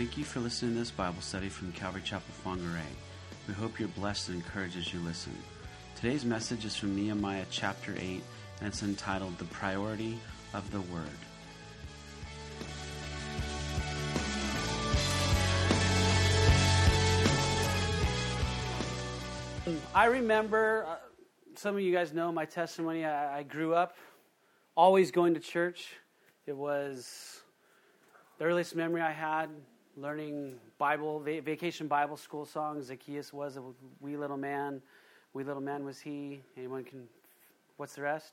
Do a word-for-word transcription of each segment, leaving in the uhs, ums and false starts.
Thank you for listening to this Bible study from Calvary Chapel Whangarei. We hope you're blessed and encouraged as you listen. Today's message is from Nehemiah chapter eight, and it's entitled The Priority of the Word. I remember, uh, some of you guys know my testimony. I, I grew up always going to church. It was the earliest memory I had, learning Bible, va- vacation Bible school songs. Zacchaeus was a wee little man. Wee little man was he. Anyone can, what's the rest?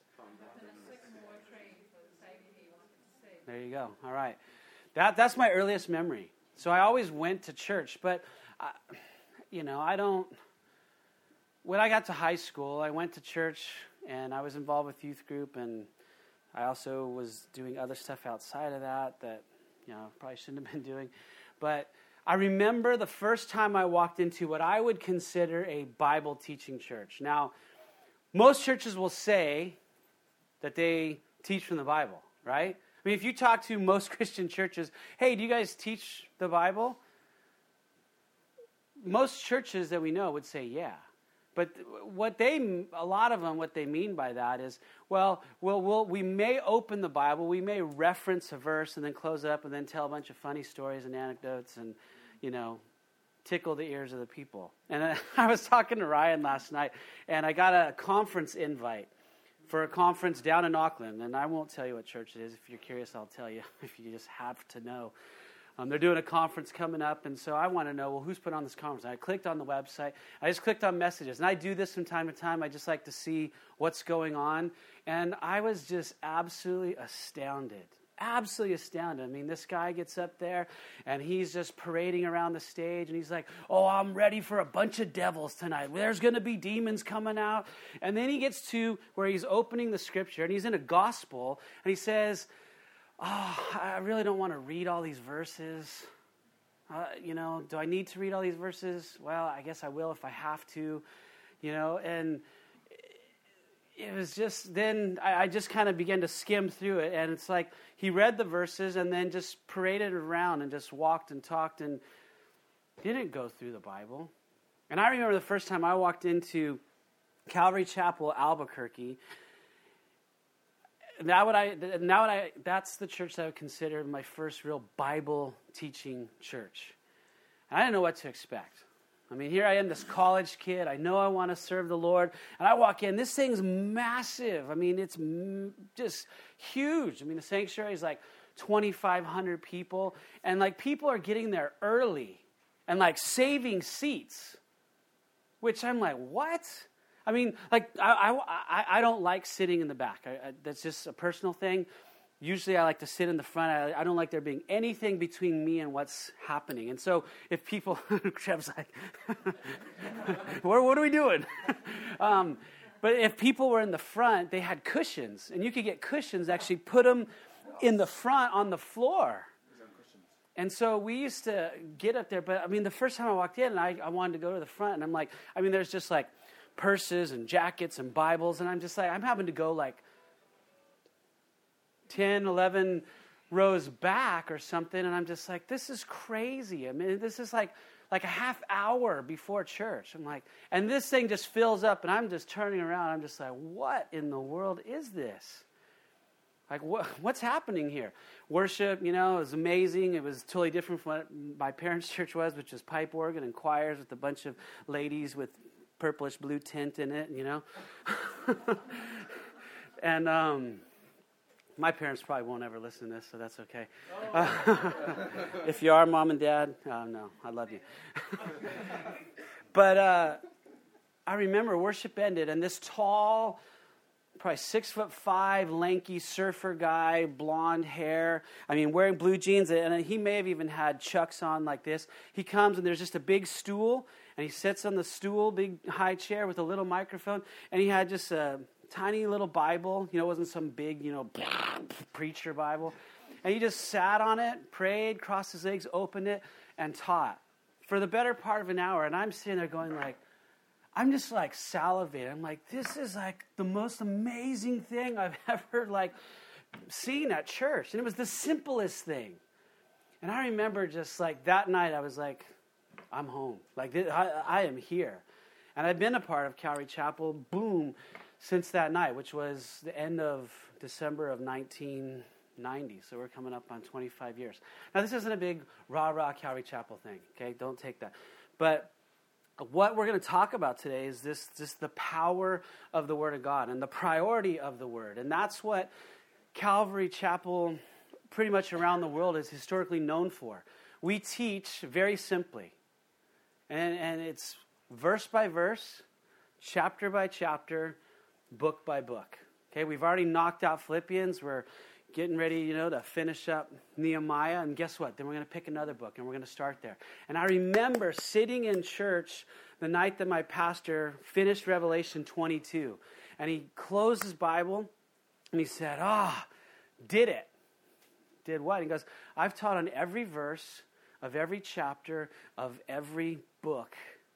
There you go. All right. That That's my earliest memory. So I always went to church. But, I, you know, I don't... When I got to high school, I went to church, and I was involved with youth group, and I also was doing other stuff outside of that that, you know, probably shouldn't have been doing. But I remember the first time I walked into what I would consider a Bible teaching church. Now, most churches will say that they teach from the Bible, right? I mean, if you talk to most Christian churches, hey, do you guys teach the Bible? Most churches that we know would say, yeah. But what they, a lot of them, what they mean by that is, well, we'll, we'll, we may open the Bible, we may reference a verse and then close it up and then tell a bunch of funny stories and anecdotes and, you know, tickle the ears of the people. And I, I was talking to Ryan last night, and I got a conference invite for a conference down in Auckland. And I won't tell you what church it is. If you're curious, I'll tell you, if you just have to know. Um, they're doing a conference coming up, and so I want to know, well, who's put on this conference? And I clicked on the website. I just clicked on messages, and I do this from time to time. I just like to see what's going on, and I was just absolutely astounded, absolutely astounded. I mean, this guy gets up there, and he's just parading around the stage, and he's like, oh, I'm ready for a bunch of devils tonight. There's going to be demons coming out. And then he gets to where he's opening the scripture, and he's in a gospel, and he says, oh, I really don't want to read all these verses. Uh, you know, do I need to read all these verses? Well, I guess I will if I have to, you know. And it was just, then I, I just kind of began to skim through it. And it's like he read the verses and then just paraded around and just walked and talked and didn't go through the Bible. And I remember the first time I walked into Calvary Chapel, Albuquerque. Now what I now what I that's the church that I would consider my first real Bible teaching church. And I didn't know what to expect. I mean, here I am, this college kid. I know I want to serve the Lord, and I walk in. This thing's massive. I mean, it's m- just huge. I mean, the sanctuary is like twenty-five hundred people, and like people are getting there early and like saving seats, which I'm like, what? I mean, like, I, I, I don't like sitting in the back. I, I, that's just a personal thing. Usually I like to sit in the front. I, I don't like there being anything between me and what's happening. And so if people, Trev's like, what, what are we doing? um, but if people were in the front, they had cushions. And you could get cushions, actually put them in the front on the floor. And so we used to get up there. But, I mean, the first time I walked in, I, I wanted to go to the front. And I'm like, I mean, there's just like, purses and jackets and Bibles, and I'm just like, I'm having to go like ten, eleven rows back or something, and I'm just like, this is crazy. I mean, this is like like a half hour before church. I'm like, and this thing just fills up, and I'm just turning around. I'm just like, what in the world is this? Like, what, what's happening here? Worship, you know, it was amazing. It was totally different from what my parents' church was, which was pipe organ and choirs with a bunch of ladies with purplish blue tint in it, you know. and um, my parents probably won't ever listen to this, so that's okay. Uh, if you are, Mom and Dad, uh, no, I love you. but uh, I remember worship ended, and this tall, probably six foot five, lanky surfer guy, blonde hair, I mean, wearing blue jeans, and he may have even had Chucks on like this. He comes, and there's just a big stool, and he sits on the stool, big high chair with a little microphone, and he had just a tiny little Bible. You know, it wasn't some big, you know, preacher Bible. And he just sat on it, prayed, crossed his legs, opened it, and taught for the better part of an hour. And I'm sitting there going like, I'm just like salivating. I'm like, this is like the most amazing thing I've ever like seen at church. And it was the simplest thing. And I remember just like that night, I was like, I'm home. Like, I, I am here. And I've been a part of Calvary Chapel, boom, since that night, which was the end of December of nineteen ninety. So we're coming up on twenty-five years. Now, this isn't a big rah-rah Calvary Chapel thing, okay? Don't take that. But what we're going to talk about today is this, just the power of the Word of God and the priority of the Word. And that's what Calvary Chapel, pretty much around the world, is historically known for. We teach very simply. And, and it's verse by verse, chapter by chapter, book by book. Okay, we've already knocked out Philippians. We're getting ready, you know, to finish up Nehemiah. And guess what? Then we're going to pick another book, and we're going to start there. And I remember sitting in church the night that my pastor finished Revelation twenty-two. And he closed his Bible, and he said, ah, oh, did it. Did what? He goes, I've taught on every verse of every chapter of every book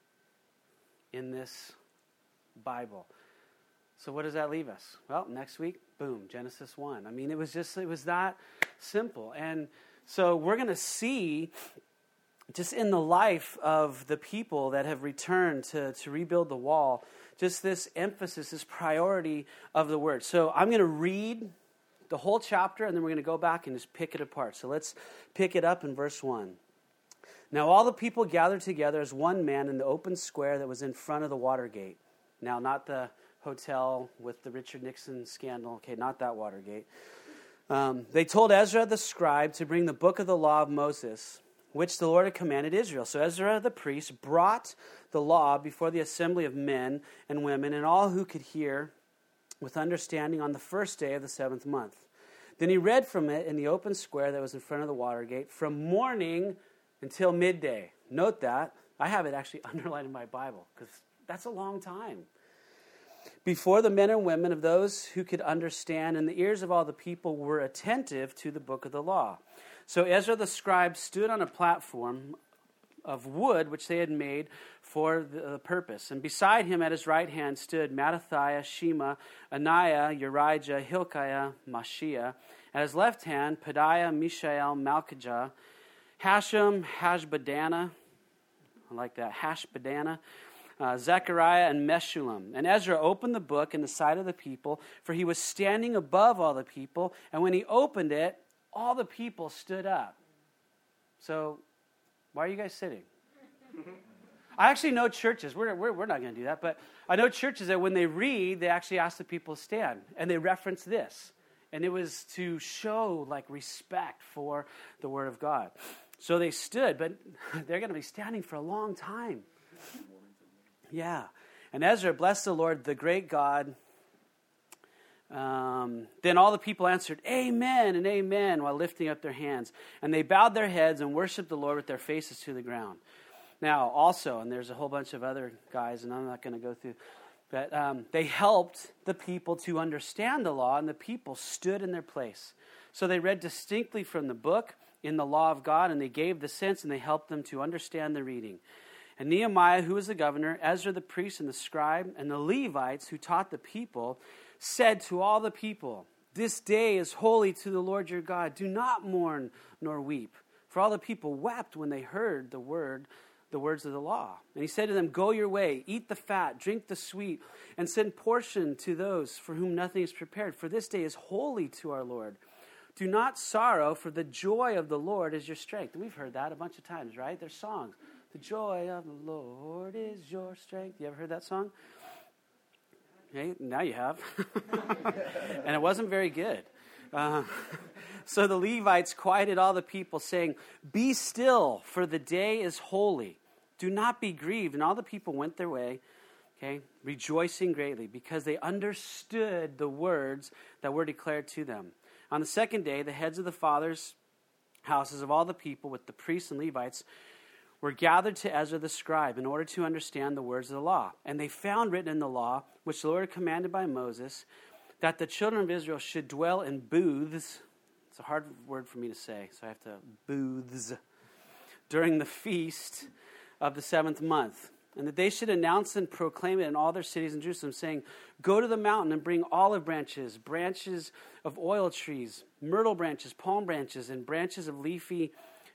in this Bible. So what does that leave us? Well, next week, boom, Genesis one. I mean, it was just, it was that simple. And so we're going to see, just in the life of the people that have returned to, to rebuild the wall, just this emphasis, this priority of the Word. So I'm going to read the whole chapter, and then we're going to go back and just pick it apart. So let's pick it up in verse one. Now all the people gathered together as one man in the open square that was in front of the Watergate. Now, not the hotel with the Richard Nixon scandal. Okay, not that Watergate. Um, they told Ezra the scribe to bring the book of the law of Moses, which the Lord had commanded Israel. So Ezra the priest brought the law before the assembly of men and women and all who could hear with understanding on the first day of the seventh month. Then he read from it in the open square that was in front of the Watergate from morning until midday. Note that. I have it actually underlined in my Bible because that's a long time. Before the men and women of those who could understand, and the ears of all the people were attentive to the book of the law. So Ezra the scribe stood on a platform of wood which they had made for the purpose. And beside him at his right hand stood Mattathiah, Shema, Ananiah, Urijah, Hilkiah, Mashiach. At his left hand, Pedaiah, Mishael, Malchijah, Hashem, Hashbaddanah, I like that, Hashbaddanah, uh, Zechariah, and Meshullam. And Ezra opened the book in the sight of the people, for he was standing above all the people. And when he opened it, all the people stood up. So, why are you guys sitting? I actually know churches, we're, we're, we're not going to do that, but I know churches that when they read, they actually ask the people to stand. And they reference this. And it was to show like respect for the Word of God. So they stood, but they're going to be standing for a long time. Yeah. And Ezra blessed the Lord, the great God. Um, then all the people answered, Amen and Amen, while lifting up their hands. And they bowed their heads and worshiped the Lord with their faces to the ground. Now, also, and there's a whole bunch of other guys, and I'm not going to go through, but um, they helped the people to understand the law, and the people stood in their place. So they read distinctly from the book in the law of God, and they gave the sense, and they helped them to understand the reading. And Nehemiah, who was the governor, Ezra the priest and the scribe, and the Levites who taught the people, said to all the people, This day is holy to the Lord your God. Do not mourn nor weep. For all the people wept when they heard the word, the words of the law. And he said to them, Go your way, eat the fat, drink the sweet, and send portion to those for whom nothing is prepared. For this day is holy to our Lord. Do not sorrow, for the joy of the Lord is your strength. And we've heard that a bunch of times, right? There's songs. The joy of the Lord is your strength. You ever heard that song? Okay, now you have. And it wasn't very good. Uh, so the Levites quieted all the people, saying, Be still, for the day is holy. Do not be grieved. And all the people went their way, okay, rejoicing greatly, because they understood the words that were declared to them. On the second day, the heads of the fathers' houses of all the people, with the priests and Levites, were gathered to Ezra the scribe in order to understand the words of the law. And they found written in the law, which the Lord had commanded by Moses, that the children of Israel should dwell in booths. It's a hard word for me to say, so I have to, booths, during the feast of the seventh month. And that they should announce and proclaim it in all their cities in Jerusalem, saying, Go to the mountain and bring olive branches, branches of oil trees, myrtle branches, palm branches, and branches of leafy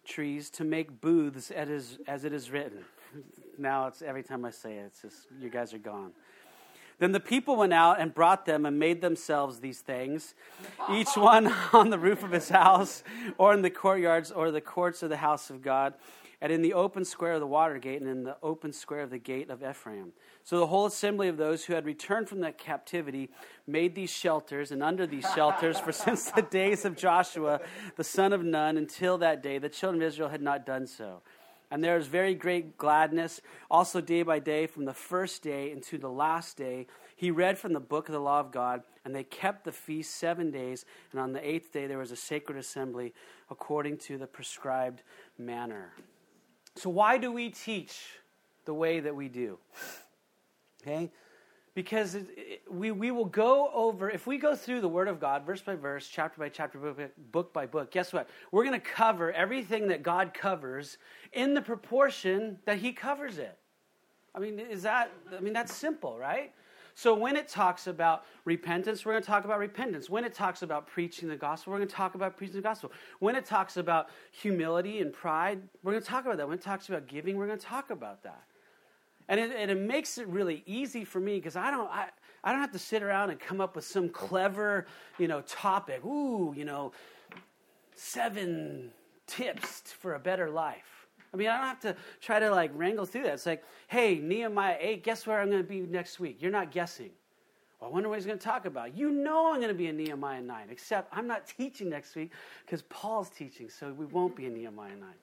trees to make booths as, is, as it is written. Now it's every time I say it, it's just, you guys are gone. Then the people went out and brought them and made themselves these things, each one on the roof of his house, or in the courtyards, or the courts of the house of God, and in the open square of the water gate, and in the open square of the gate of Ephraim. So the whole assembly of those who had returned from that captivity made these shelters, and under these shelters, for since the days of Joshua, the son of Nun, until that day, the children of Israel had not done so. And there was very great gladness, also day by day, from the first day into the last day. He read from the book of the law of God, and they kept the feast seven days. And on the eighth day there was a sacred assembly according to the prescribed manner. So why do we teach the way that we do? Okay? Because it, it, we, we will go over, if we go through the Word of God, verse by verse, chapter by chapter, book by book, by book, guess what? We're going to cover everything that God covers in the proportion that He covers it. I mean, is that, I mean, that's simple, right? So when it talks about repentance, we're going to talk about repentance. When it talks about preaching the gospel, we're going to talk about preaching the gospel. When it talks about humility and pride, we're going to talk about that. When it talks about giving, we're going to talk about that. And it, and it makes it really easy for me because I don't I, I don't have to sit around and come up with some clever, you know, topic. Ooh, you know, seven tips for a better life. I mean, I don't have to try to like wrangle through that. It's like, hey, Nehemiah eight, guess where I'm going to be next week? You're not guessing. Well, I wonder what he's going to talk about. You know I'm going to be in Nehemiah nine, except I'm not teaching next week because Paul's teaching, so we won't be in Nehemiah nine.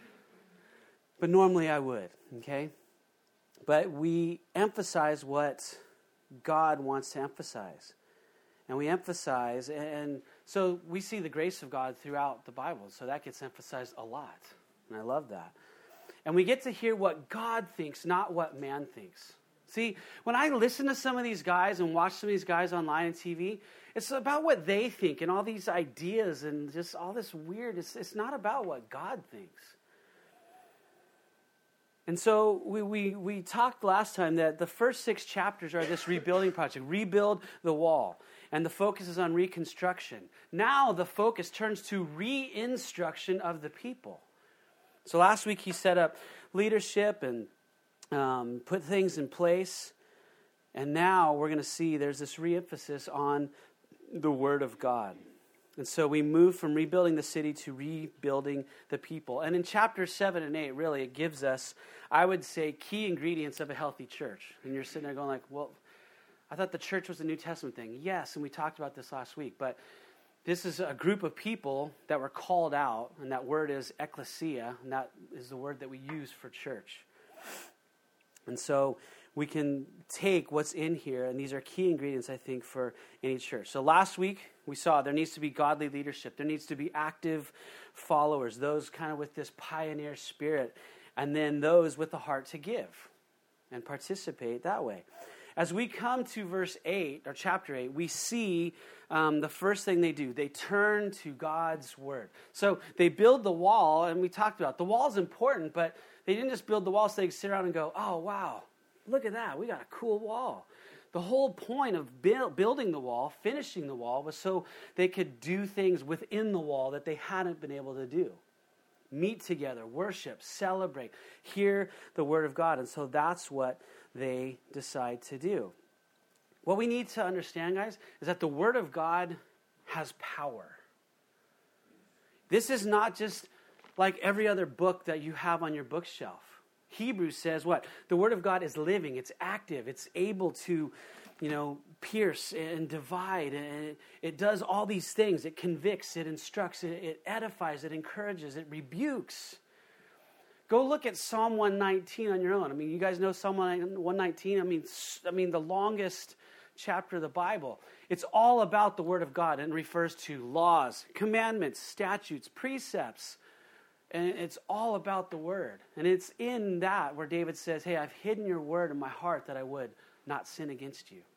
But normally I would, okay? But we emphasize what God wants to emphasize. And we emphasize, and so we see the grace of God throughout the Bible. So that gets emphasized a lot. And I love that. And we get to hear what God thinks, not what man thinks. See, when I listen to some of these guys and watch some of these guys online and T V, it's about what they think and all these ideas and just all this weird. It's, it's not about what God thinks. And so we, we, we talked last time that the first six chapters are this rebuilding project. Rebuild the wall. And the focus is on reconstruction. Now the focus turns to re-instruction of the people. So last week he set up leadership and um, put things in place. And now we're going to see there's this re-emphasis on the Word of God. And so we move from rebuilding the city to rebuilding the people. And in chapters seven and eight, really, it gives us, I would say, key ingredients of a healthy church. And you're sitting there going like, well, I thought the church was a New Testament thing. Yes, and we talked about this last week. But this is a group of people that were called out, and that word is ecclesia, and that is the word that we use for church. And so we can take what's in here, and these are key ingredients, I think, for any church. So last week, we saw there needs to be godly leadership. There needs to be active followers, those kind of with this pioneer spirit, and then those with the heart to give and participate that way. As we come to verse eight, or chapter eight, we see um, the first thing they do. They turn to God's word. So they build the wall, and we talked about the wall is important, but they didn't just build the wall so they could sit around and go, oh, wow, look at that. We got a cool wall. The whole point of build, building the wall, finishing the wall, was so they could do things within the wall that they hadn't been able to do. Meet together, worship, celebrate, hear the word of God. And so that's what they decide to do. What we need to understand, guys, is that the word of God has power. This is not just like every other book that you have on your bookshelf. Hebrews says what? The word of God is living, it's active, it's able to, you know, pierce and divide, and it, it does all these things. It convicts, it instructs, it, it edifies, it encourages, it rebukes. Go look at Psalm one nineteen on your own. I mean, you guys know Psalm one nineteen? I mean, I mean the longest chapter of the Bible. It's all about the word of God, and refers to laws, commandments, statutes, precepts. And it's all about the word. And it's in that where David says, hey, I've hidden your word in my heart that I would not sin against you.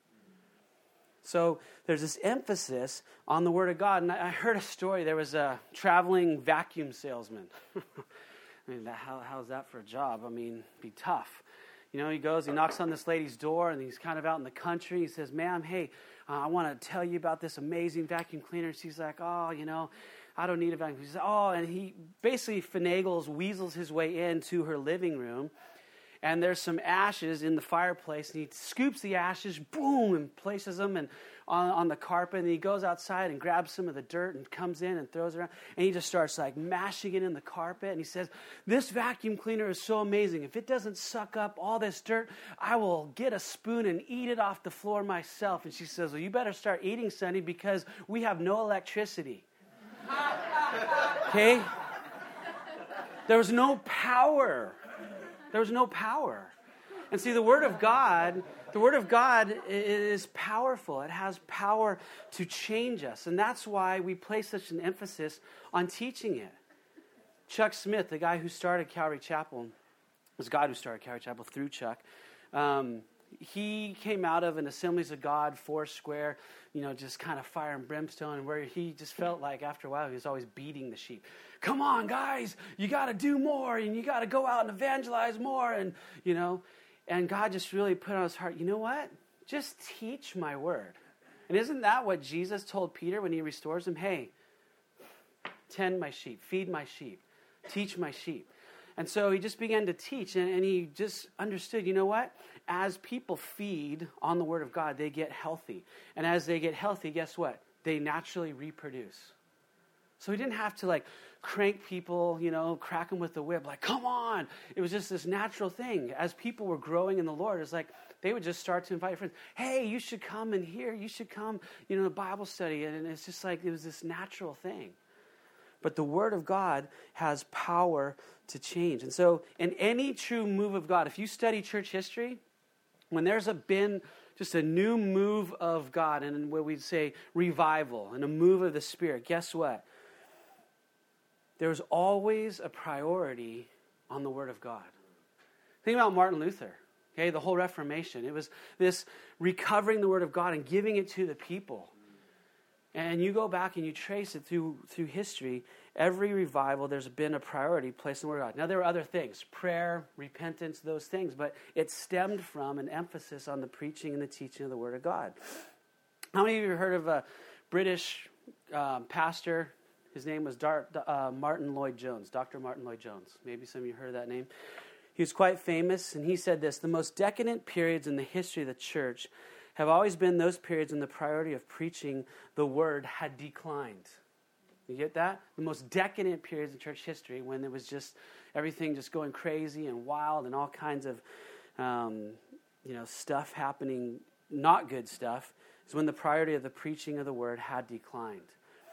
So there's this emphasis on the word of God. And I heard a story. There was a traveling vacuum salesman. I mean, how, how's that for a job? I mean, it'd be tough. You know, he goes, he knocks on this lady's door, and he's kind of out in the country. He says, ma'am, hey, uh, I want to tell you about this amazing vacuum cleaner. And she's like, oh, you know, I don't need a vacuum. He says, oh, and he basically finagles, weasels his way into her living room. And there's some ashes in the fireplace, and he scoops the ashes, boom, and places them and on, on the carpet. And he goes outside and grabs some of the dirt and comes in and throws it around. And he just starts like mashing it in the carpet. And he says, this vacuum cleaner is so amazing. If it doesn't suck up all this dirt, I will get a spoon and eat it off the floor myself. And she says, well, you better start eating, Sonny, because we have no electricity. Okay? There was no power. There was no power. And see, the Word of God, the Word of God is powerful. It has power to change us. And that's why we place such an emphasis on teaching it. Chuck Smith, the guy who started Calvary Chapel, was God who started Calvary Chapel through Chuck. Um, he came out of an Assemblies of God, four square, you know, just kind of fire and brimstone, and where he just felt like after a while he was always beating the sheep. Come on, guys, you got to do more, and you got to go out and evangelize more, and, you know, and God just really put on his heart, you know what? Just teach my word. And isn't that what Jesus told Peter when he restores him? Hey, tend my sheep, feed my sheep, teach my sheep. And so he just began to teach, and, and he just understood, you know what? As people feed on the Word of God, they get healthy. And as they get healthy, guess what? They naturally reproduce. So he didn't have to, like, crank people, you know, crack them with the whip, like, come on. It was just this natural thing. As people were growing in the Lord, it's like they would just start to invite friends. Hey, you should come and hear. You should come, you know, to Bible study. And it's just like it was this natural thing. But the Word of God has power to change. And so in any true move of God, if you study church history, when there's a been just a new move of God, and what we'd say revival, and a move of the Spirit, guess what? There's always a priority on the Word of God. Think about Martin Luther, okay, the whole Reformation. It was this recovering the Word of God and giving it to the people. And you go back and you trace it through through history, every revival, there's been a priority placed in the Word of God. Now, there were other things, prayer, repentance, those things, but it stemmed from an emphasis on the preaching and the teaching of the Word of God. How many of you have heard of a British um, pastor? His name was Dar- uh, Martin Lloyd-Jones, Doctor Martin Lloyd-Jones. Maybe some of you heard of that name. He was quite famous, and he said this, the most decadent periods in the history of the church have always been those periods when the priority of preaching the Word had declined. You get that? The most decadent periods in church history, when there was just everything just going crazy and wild and all kinds of um, you know, stuff happening, not good stuff, is when the priority of the preaching of the Word had declined.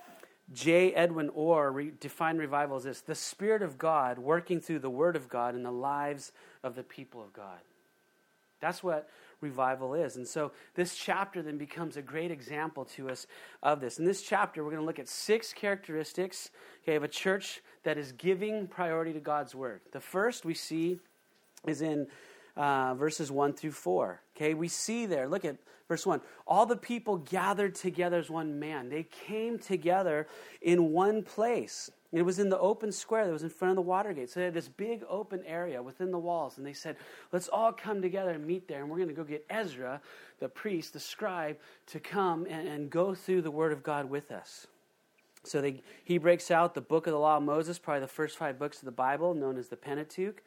J. Edwin Orr re- defined revival as this: the Spirit of God working through the Word of God in the lives of the people of God. That's what revival is. And so this chapter then becomes a great example to us of this. In this chapter, we're going to look at six characteristics, okay, of a church that is giving priority to God's Word. The first we see is in uh, verses one through four. Okay, we see there, look at verse one. All the people gathered together as one man. They came together in one place. It was in the open square that was in front of the Watergate. So they had this big open area within the walls. And they said, let's all come together and meet there. And we're going to go get Ezra, the priest, the scribe, to come and, and go through the Word of God with us. So they, he breaks out the book of the law of Moses, probably the first five books of the Bible, known as the Pentateuch.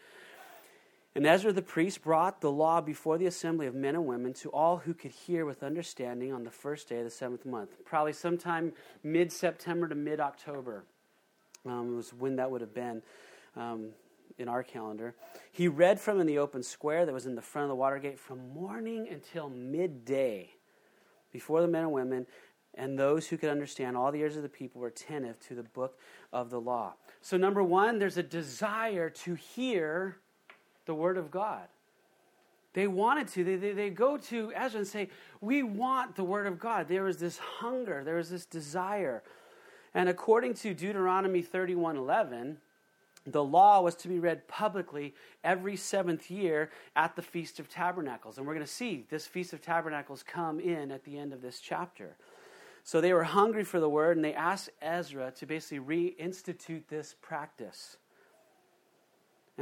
And Ezra the priest brought the law before the assembly of men and women to all who could hear with understanding on the first day of the seventh month. Probably sometime mid-September to mid-October. Um, was when that would have been um, in our calendar. He read from in the open square that was in the front of the Watergate from morning until midday before the men and women, and those who could understand, all the ears of the people were attentive to the book of the law. So number one, there's a desire to hear the Word of God. They wanted to. They, they, they go to Ezra and say, we want the Word of God. There was this hunger. There was this desire. And according to Deuteronomy thirty-one eleven, the law was to be read publicly every seventh year at the Feast of Tabernacles. And we're going to see this Feast of Tabernacles come in at the end of this chapter. So they were hungry for the Word, and they asked Ezra to basically reinstitute this practice.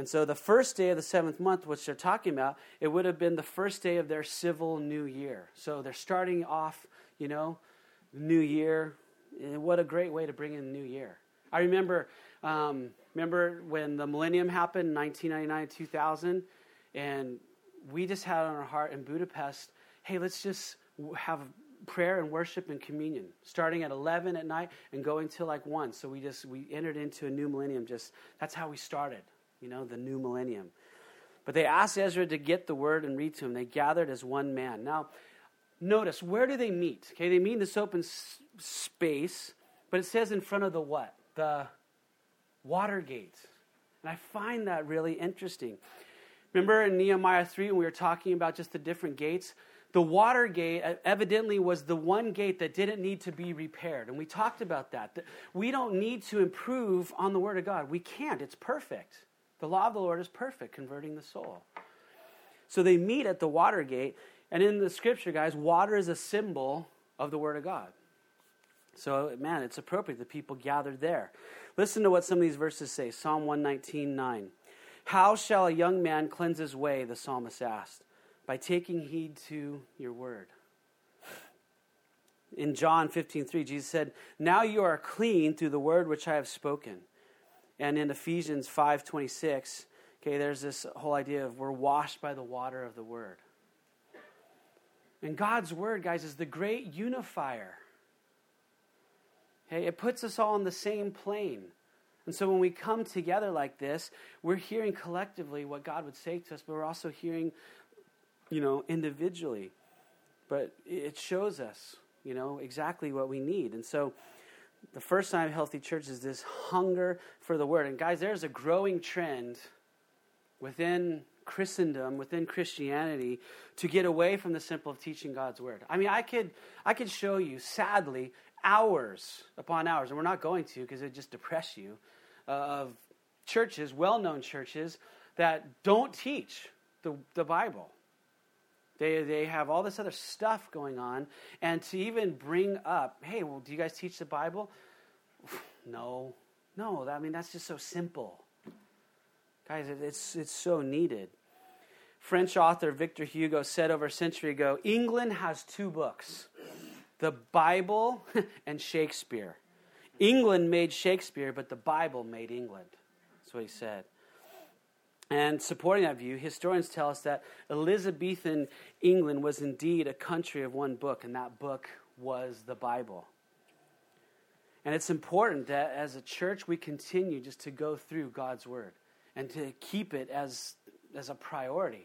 And so the first day of the seventh month, which they're talking about, it would have been the first day of their civil new year. So they're starting off, you know, new year. And what a great way to bring in the new year. I remember, um, remember when the millennium happened, nineteen ninety-nine, two thousand, and we just had on our heart in Budapest, hey, let's just have prayer and worship and communion, starting at eleven at night and going till like one. So we just, we entered into a new millennium. Just, that's how we started, you know, the new millennium. But they asked Ezra to get the word and read to him. They gathered as one man. Now, notice, where do they meet? Okay, they meet in this open s- space, but it says in front of the what? The water gate. And I find that really interesting. Remember in Nehemiah three when we were talking about just the different gates? The water gate evidently was the one gate that didn't need to be repaired. And we talked about that. We don't need to improve on the Word of God. We can't. It's perfect. The law of the Lord is perfect, converting the soul. So they meet at the water gate. And in the scripture, guys, water is a symbol of the Word of God. So, man, it's appropriate that people gathered there. Listen to what some of these verses say. Psalm one nineteen, nine. How shall a young man cleanse his way, the psalmist asked? By taking heed to your word. In John fifteen three, Jesus said, now you are clean through the word which I have spoken. And in Ephesians five twenty-six, okay, there's this whole idea of we're washed by the water of the word. And God's word, guys, is the great unifier. Okay, it puts us all on the same plane. And so when we come together like this, we're hearing collectively what God would say to us, but we're also hearing, you know, individually. But it shows us, you know, exactly what we need. And so the first sign of healthy church is this hunger for the word. And guys, there's a growing trend within Christendom, within Christianity, to get away from the simple of teaching God's word. I mean, I could I could show you, sadly, hours upon hours, and we're not going to because it would just depress you, uh, of churches, well-known churches, that don't teach the, the Bible. They they have all this other stuff going on, and to even bring up, hey, well, do you guys teach the Bible? No. No, I mean, that's just so simple. Guys, it, it's it's so needed. French author Victor Hugo said over a century ago, England has two books, the Bible and Shakespeare. England made Shakespeare, but the Bible made England. That's what he said. And supporting that view, historians tell us that Elizabethan England was indeed a country of one book, and that book was the Bible. And it's important that as a church we continue just to go through God's word and to keep it as, as a priority.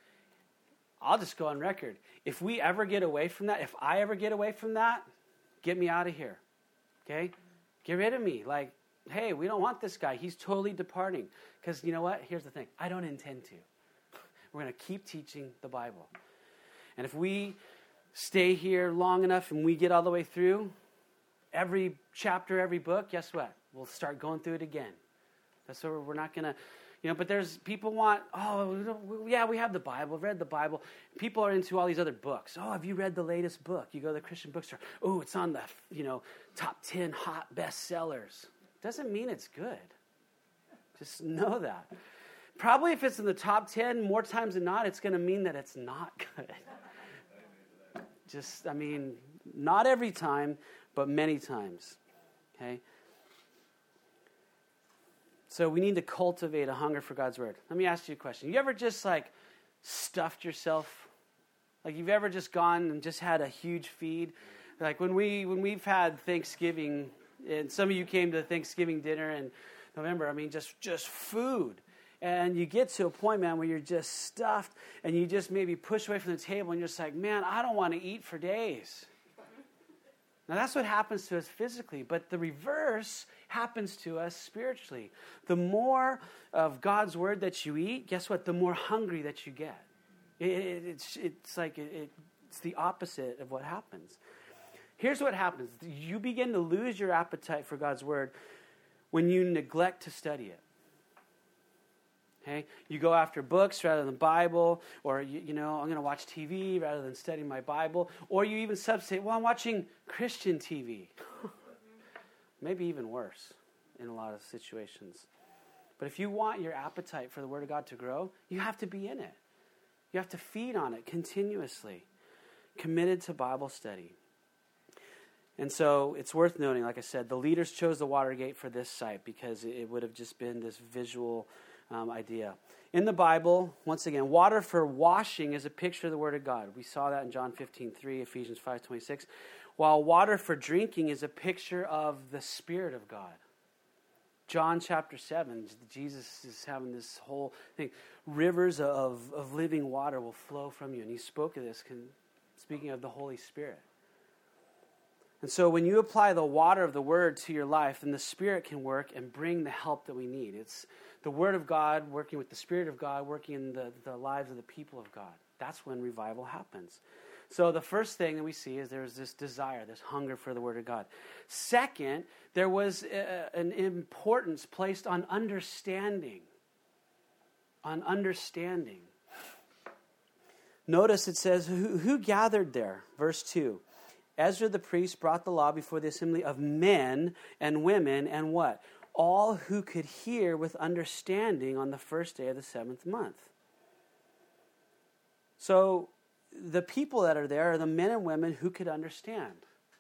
I'll just go on record. If we ever get away from that, if I ever get away from that, get me out of here. Okay? Get rid of me. Like, hey, we don't want this guy. He's totally departing. Because you know what? Here's the thing. I don't intend to. We're going to keep teaching the Bible. And if we stay here long enough and we get all the way through every chapter, every book, guess what? We'll start going through it again. That's what we're not going to, you know, but there's, people want, oh, yeah, we have the Bible, I've read the Bible. People are into all these other books. Oh, have you read the latest book? You go to the Christian bookstore. Oh, it's on the, you know, top ten hot bestsellers. Doesn't mean it's good. Just know that. Probably if it's in the top ten, more times than not, it's going to mean that it's not good. Just, I mean, not every time, but many times. Okay? So we need to cultivate a hunger for God's word. Let me ask you a question. You ever just like stuffed yourself? Like you've ever just gone and just had a huge feed? Like when, we, when we've had Thanksgiving, and some of you came to Thanksgiving dinner in November, I mean, just, just food. And you get to a point, man, where you're just stuffed and you just maybe push away from the table and you're just like, man, I don't want to eat for days. Now, that's what happens to us physically, but the reverse happens to us spiritually. The more of God's word that you eat, guess what? The more hungry that you get. It, it, it's, it's like it, it's the opposite of what happens. Here's what happens. You begin to lose your appetite for God's word when you neglect to study it. Okay? You go after books rather than Bible, or, you, you know, I'm going to watch T V rather than studying my Bible, or you even substitute, well, I'm watching Christian T V. Maybe even worse in a lot of situations. But if you want your appetite for the Word of God to grow, you have to be in it. You have to feed on it continuously, committed to Bible study. And so it's worth noting, like I said, the leaders chose the Watergate for this site because it would have just been this visual um, idea. In the Bible, once again, water for washing is a picture of the Word of God. We saw that in John fifteen three, Ephesians five twenty-six. While water for drinking is a picture of the Spirit of God. John chapter seven, Jesus is having this whole thing. Rivers of, of living water will flow from you. And he spoke of this, speaking of the Holy Spirit. And so when you apply the water of the Word to your life, then the Spirit can work and bring the help that we need. It's the Word of God working with the Spirit of God, working in the, the lives of the people of God. That's when revival happens. So the first thing that we see is there's this desire, this hunger for the Word of God. Second, there was a, an importance placed on understanding. On understanding. Notice it says, who, who gathered there? Verse two. Ezra the priest brought the law before the assembly of men and women and what? All who could hear with understanding on the first day of the seventh month. So the people that are there are the men and women who could understand.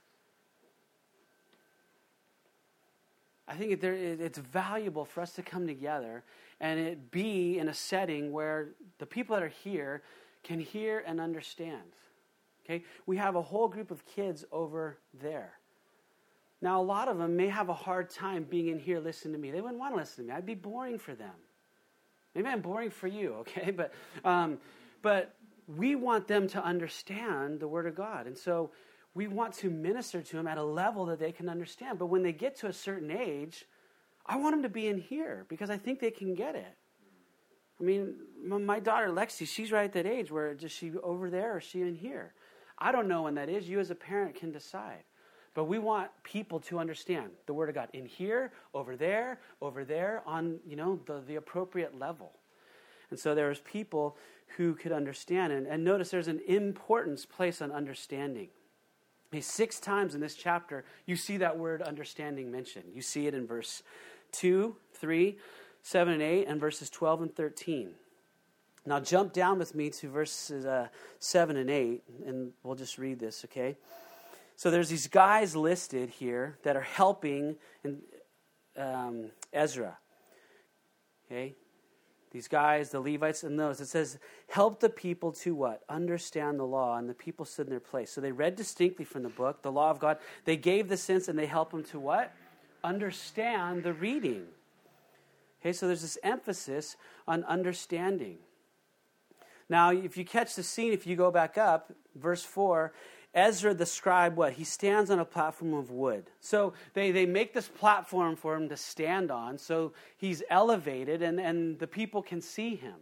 I think it's valuable for us to come together and it be in a setting where the people that are here can hear and understand. Okay? We have a whole group of kids over there. Now, a lot of them may have a hard time being in here listening to me. They wouldn't want to listen to me. I'd be boring for them. Maybe I'm boring for you, okay? But, um, but we want them to understand the Word of God. And so we want to minister to them at a level that they can understand. But when they get to a certain age, I want them to be in here because I think they can get it. I mean, my daughter Lexi, she's right at that age where is she over there or is she in here? I don't know when that is. You as a parent can decide. But we want people to understand the Word of God in here, over there, over there, on, you know, the, the appropriate level. And so there's people who could understand. And, and notice there's an importance placed on understanding. Okay, six times in this chapter, you see that word understanding mentioned. You see it in verse two, three, seven, and eight, and verses twelve and thirteen. Now jump down with me to verses uh, seven and eight, and we'll just read this, okay? So there's these guys listed here that are helping in, um, Ezra, okay? These guys, the Levites, and those. It says, help the people to what? Understand the law, and the people stood in their place. So they read distinctly from the book, the law of God. They gave the sense, and they help them to what? Understand the reading. Okay, so there's this emphasis on understanding. Now, if you catch the scene, if you go back up, verse four, Ezra the scribe, what? He stands on a platform of wood. So they, they make this platform for him to stand on, so he's elevated, and, and the people can see him.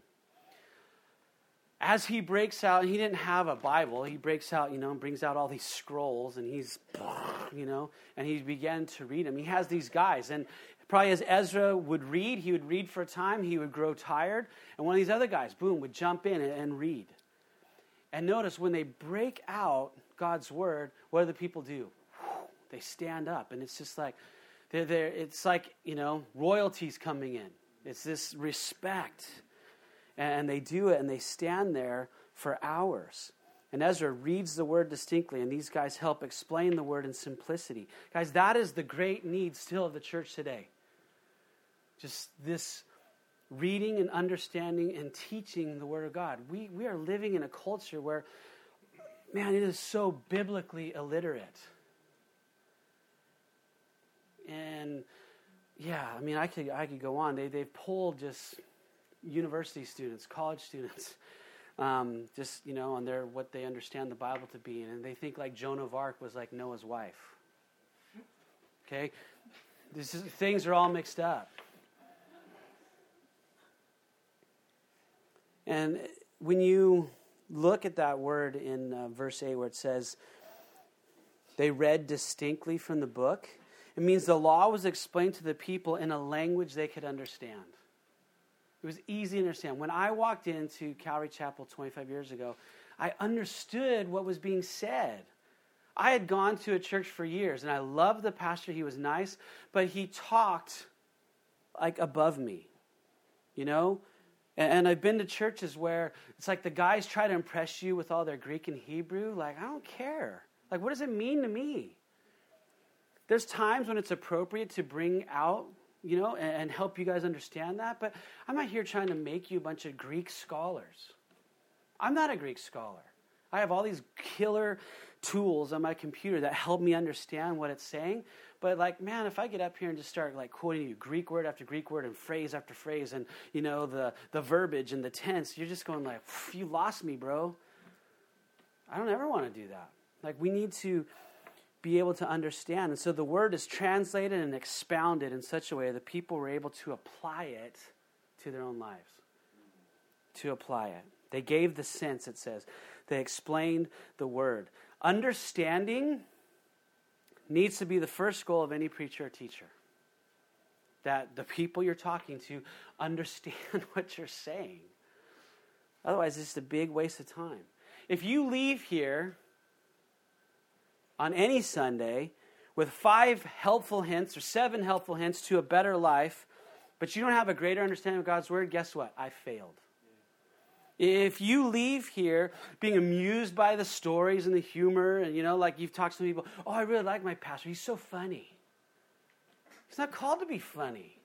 As he breaks out, and he didn't have a Bible, he breaks out, you know, and brings out all these scrolls, and he's, you know, and he began to read them. He has these guys, and probably as Ezra would read, he would read for a time, he would grow tired, and one of these other guys, boom, would jump in and, and read. And notice when they break out God's word, what do the people do? They stand up, and it's just like, they're there. It's like, you know, royalty's coming in. It's this respect. And they do it, and they stand there for hours. And Ezra reads the word distinctly, and these guys help explain the word in simplicity. Guys, that is the great need still of the church today. Just this reading and understanding and teaching the Word of God. We we are living in a culture where, man, it is so biblically illiterate. And yeah, I mean, I could I could go on. They they've polled just university students, college students, um, just you know, on their what they understand the Bible to be, and they think like Joan of Arc was like Noah's wife. Okay, this is, things are all mixed up. And when you look at that word in uh, verse eight where it says, they read distinctly from the book, it means the law was explained to the people in a language they could understand. It was easy to understand. When I walked into Calvary Chapel twenty-five years ago, I understood what was being said. I had gone to a church for years, and I loved the pastor. He was nice, but he talked like above me. you know? And, and I've been to churches where it's like the guys try to impress you with all their Greek and Hebrew. Like, I don't care. Like, what does it mean to me? There's times when it's appropriate to bring out, you know, and, and help you guys understand that. But I'm not here trying to make you a bunch of Greek scholars. I'm not a Greek scholar. I have all these killer tools on my computer that help me understand what it's saying. But like, man, if I get up here and just start like quoting you Greek word after Greek word and phrase after phrase and, you know, the, the verbiage and the tense, you're just going like, you lost me, bro. I don't ever want to do that. Like, we need to be able to understand. And so the word is translated and expounded in such a way that people were able to apply it to their own lives. To apply it. They gave the sense, it says. They explained the word. Understanding needs to be the first goal of any preacher or teacher. That the people you're talking to understand what you're saying. Otherwise, it's just a big waste of time. If you leave here on any Sunday with five helpful hints or seven helpful hints to a better life, but you don't have a greater understanding of God's word, guess what? I failed. If you leave here being amused by the stories and the humor, and you know, like you've talked to some people, oh, I really like my pastor. He's so funny. He's not called to be funny.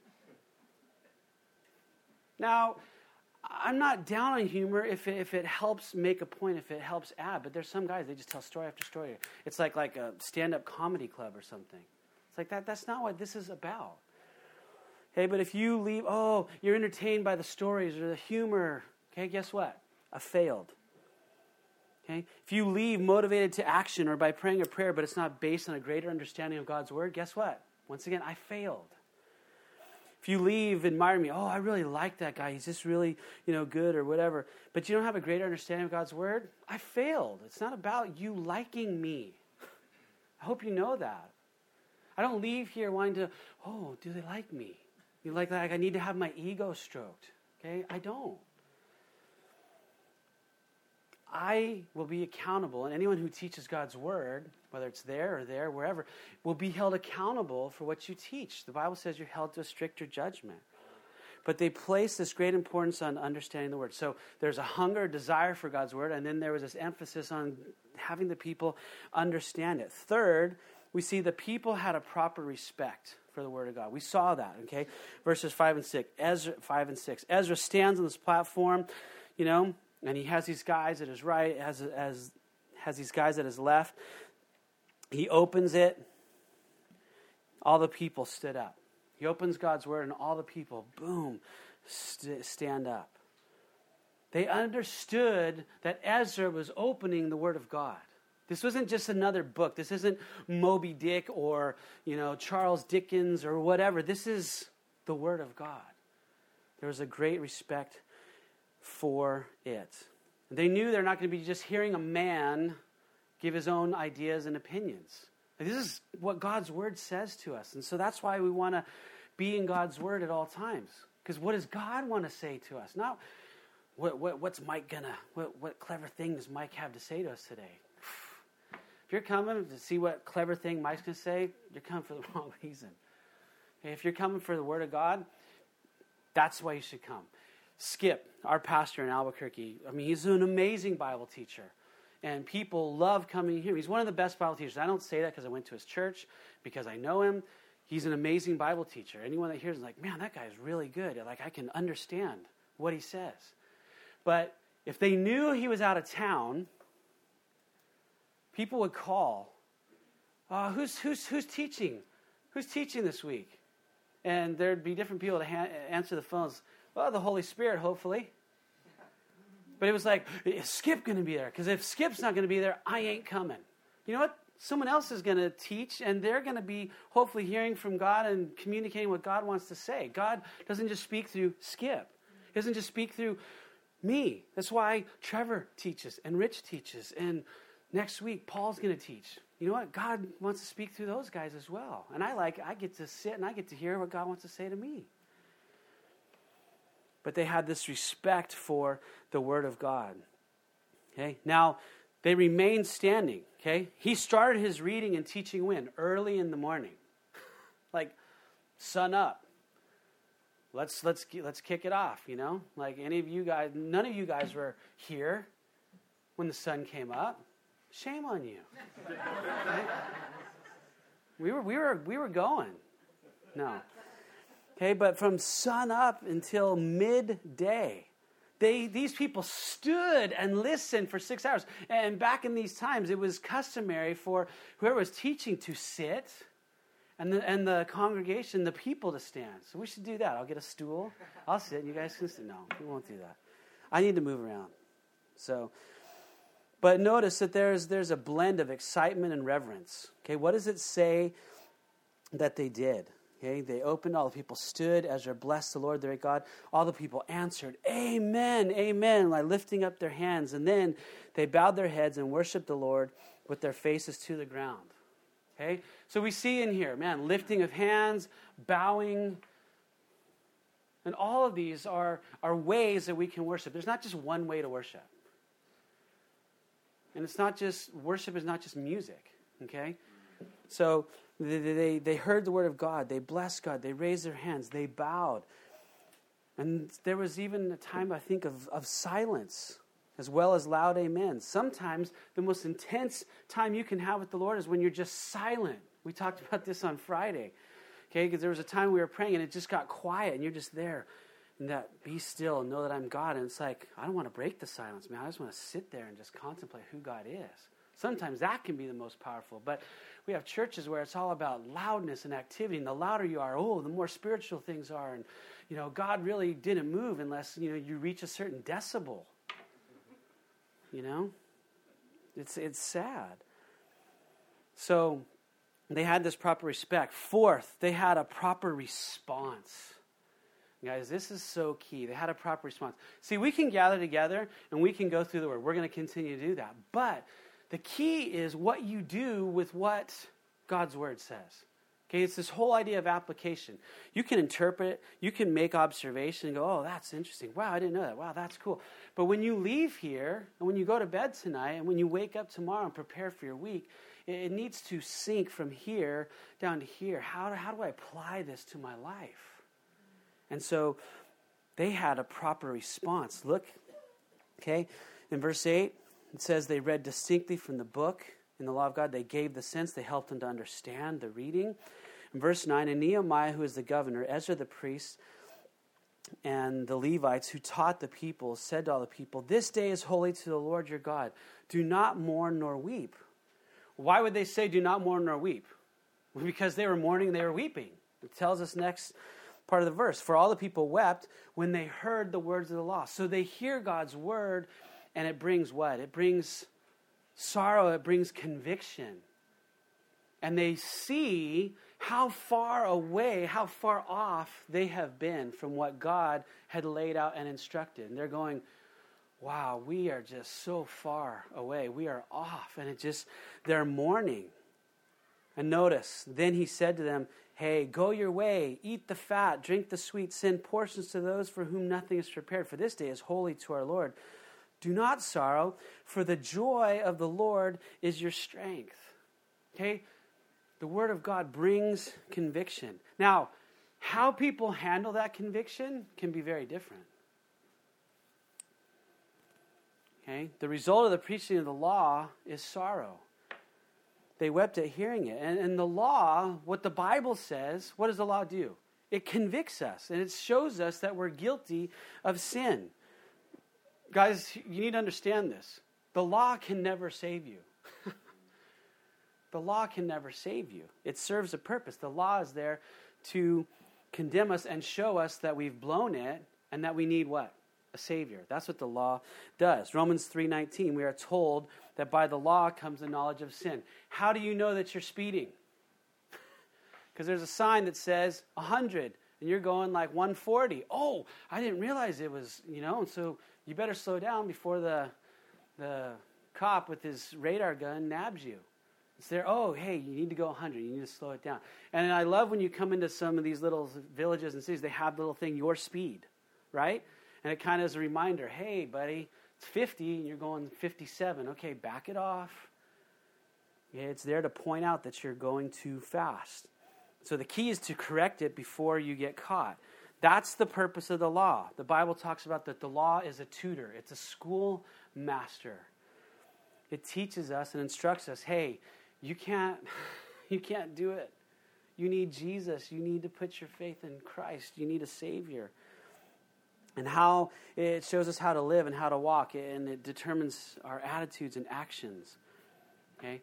Now, I'm not down on humor if it, if it helps make a point, if it helps add. But there's some guys, they just tell story after story. It's like like a stand-up comedy club or something. It's like that. That's not what this is about. Okay, but if you leave, oh, you're entertained by the stories or the humor. Okay, guess what? I failed. Okay? If you leave motivated to action or by praying a prayer, but it's not based on a greater understanding of God's word, guess what? Once again, I failed. If you leave admiring me, oh, I really like that guy. He's just really, you know, good or whatever. But you don't have a greater understanding of God's word, I failed. It's not about you liking me. I hope you know that. I don't leave here wanting to, oh, do they like me? You like that? Like I need to have my ego stroked. Okay? I don't. I will be accountable, and anyone who teaches God's word, whether it's there or there, wherever, will be held accountable for what you teach. The Bible says you're held to a stricter judgment. But they place this great importance on understanding the word. So there's a hunger, a desire for God's word, and then there was this emphasis on having the people understand it. Third, we see the people had a proper respect for the word of God. We saw that, okay? Verses five and six. Ezra, five and six. Ezra stands on this platform, you know, and he has these guys at his right, has, has, has these guys at his left. He opens it. All the people stood up. He opens God's word, and all the people, boom, st- stand up. They understood that Ezra was opening the word of God. This wasn't just another book. This isn't Moby Dick or, you know, Charles Dickens or whatever. This is the word of God. There was a great respect for it. They knew they're not going to be just hearing a man give his own ideas and opinions. This is what God's word says to us. And so that's why we want to be in God's word at all times. Because what does God want to say to us? Not what, what what's Mike gonna, what, what clever thing does Mike have to say to us today? If you're coming to see what clever thing Mike's going to say, you're coming for the wrong reason. Okay, if you're coming for the word of God, that's why you should come. Skip, our pastor in Albuquerque, I mean, he's an amazing Bible teacher. And people love coming here. He's one of the best Bible teachers. I don't say that because I went to his church, because I know him. He's an amazing Bible teacher. Anyone that hears is like, man, that guy is really good. Like, I can understand what he says. But if they knew he was out of town, people would call, uh, who's, who's, who's teaching? Who's teaching this week? And there'd be different people to ha- answer the phones. Well, the Holy Spirit, hopefully. But it was like, is Skip going to be there? Because if Skip's not going to be there, I ain't coming. You know what? Someone else is going to teach, and they're going to be hopefully hearing from God and communicating what God wants to say. God doesn't just speak through Skip. He doesn't just speak through me. That's why Trevor teaches, and Rich teaches, and next week Paul's going to teach. You know what? God wants to speak through those guys as well. And I like, I get to sit and I get to hear what God wants to say to me. But they had this respect for the word of God. Okay? Now, they remained standing. Okay? He started his reading and teaching when? Early in the morning. Like, sun up. let's let's let's kick it off, you know? Like any of you guys, none of you guys were here when the sun came up. Shame on you. Right? We were we were we were going. No. Okay, but from sun up until midday, they these people stood and listened for six hours. And back in these times, it was customary for whoever was teaching to sit, and the and the congregation, the people to stand. So we should do that. I'll get a stool. I'll sit, and you guys can sit. No, we won't do that. I need to move around. So, but notice that there's there's a blend of excitement and reverence. Okay, what does it say that they did? Okay, they opened, all the people stood, Ezra blessed the Lord their God. All the people answered, Amen, Amen, like lifting up their hands. And then they bowed their heads and worshiped the Lord with their faces to the ground. Okay, so we see in here, man, lifting of hands, bowing, and all of these are, are ways that we can worship. There's not just one way to worship. And it's not just, worship is not just music, okay? So they, they, they heard the word of God. They blessed God. They raised their hands. They bowed. And there was even a time, I think, of, of silence as well as loud amens. Sometimes the most intense time you can have with the Lord is when you're just silent. We talked about this on Friday, okay? Because there was a time we were praying and it just got quiet and you're just there. And that, be still and know that I'm God. And it's like, I don't want to break the silence, man. I just want to sit there and just contemplate who God is. Sometimes that can be the most powerful. But we have churches where it's all about loudness and activity. And the louder you are, oh, the more spiritual things are. And, you know, God really didn't move unless, you know, you reach a certain decibel. You know? It's it's sad. So they had this proper respect. Fourth, they had a proper response. Guys, this is so key. They had a proper response. See, we can gather together and we can go through the Word. We're going to continue to do that. But the key is what you do with what God's Word says. Okay, it's this whole idea of application. You can interpret it. You can make observation and go, oh, that's interesting. Wow, I didn't know that. Wow, that's cool. But when you leave here and when you go to bed tonight and when you wake up tomorrow and prepare for your week, it, it needs to sink from here down to here. How, how do I apply this to my life? And so they had a proper response. Look, okay, in verse eight, it says they read distinctly from the book in the law of God. They gave the sense. They helped them to understand the reading. In verse nine, and Nehemiah, who is the governor, Ezra the priest, and the Levites who taught the people, said to all the people, this day is holy to the Lord your God. Do not mourn nor weep. Why would they say do not mourn nor weep? Well, because they were mourning, they were weeping. It tells us next part of the verse. For all the people wept when they heard the words of the law. So they hear God's word, and it brings what? It brings sorrow. It brings conviction. And they see how far away, how far off they have been from what God had laid out and instructed. And they're going, wow, we are just so far away. We are off. And it just, they're mourning. And notice, then he said to them, hey, go your way, eat the fat, drink the sweet, send portions to those for whom nothing is prepared, for this day is holy to our Lord. Do not sorrow, for the joy of the Lord is your strength. Okay? The Word of God brings conviction. Now, how people handle that conviction can be very different. Okay? The result of the preaching of the law is sorrow. They wept at hearing it. And, and the law, what the Bible says, what does the law do? It convicts us, and it shows us that we're guilty of sin. Guys, you need to understand this. The law can never save you. The law can never save you. It serves a purpose. The law is there to condemn us and show us that we've blown it and that we need what? A Savior. That's what the law does. Romans three nineteen, we are told that by the law comes the knowledge of sin. How do you know that you're speeding? Because there's a sign that says one hundred, and you're going like one forty. Oh, I didn't realize it was, you know, and so you better slow down before the the cop with his radar gun nabs you. It's there, oh, hey, you need to go one hundred. You need to slow it down. And I love when you come into some of these little villages and cities, they have the little thing, your speed, right? And it kind of is a reminder, hey, buddy, it's fifty and you're going fifty-seven. Okay, back it off. Yeah, it's there to point out that you're going too fast. So the key is to correct it before you get caught. That's the purpose of the law. The Bible talks about that the law is a tutor. It's a school master. It teaches us and instructs us, hey, you can't, you can't do it. You need Jesus. You need to put your faith in Christ. You need a Savior. And how it shows us how to live and how to walk, and it determines our attitudes and actions. Okay?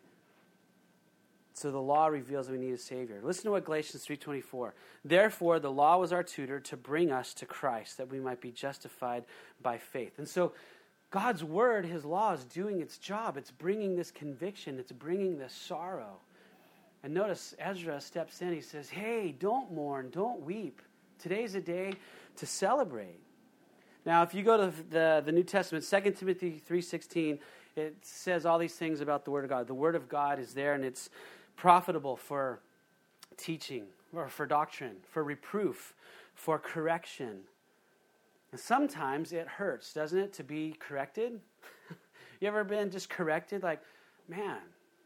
So the law reveals that we need a Savior. Listen to what Galatians three twenty-four. Therefore, the law was our tutor to bring us to Christ, that we might be justified by faith. And so God's word, his law, is doing its job. It's bringing this conviction. It's bringing this sorrow. And notice Ezra steps in. He says, hey, don't mourn. Don't weep. Today's a day to celebrate. Now, if you go to the, the New Testament, Second Timothy three sixteen, it says all these things about the Word of God. The Word of God is there, and it's profitable for teaching, or for doctrine, for reproof, for correction. And sometimes it hurts, doesn't it, to be corrected? You ever been just corrected? Like, man,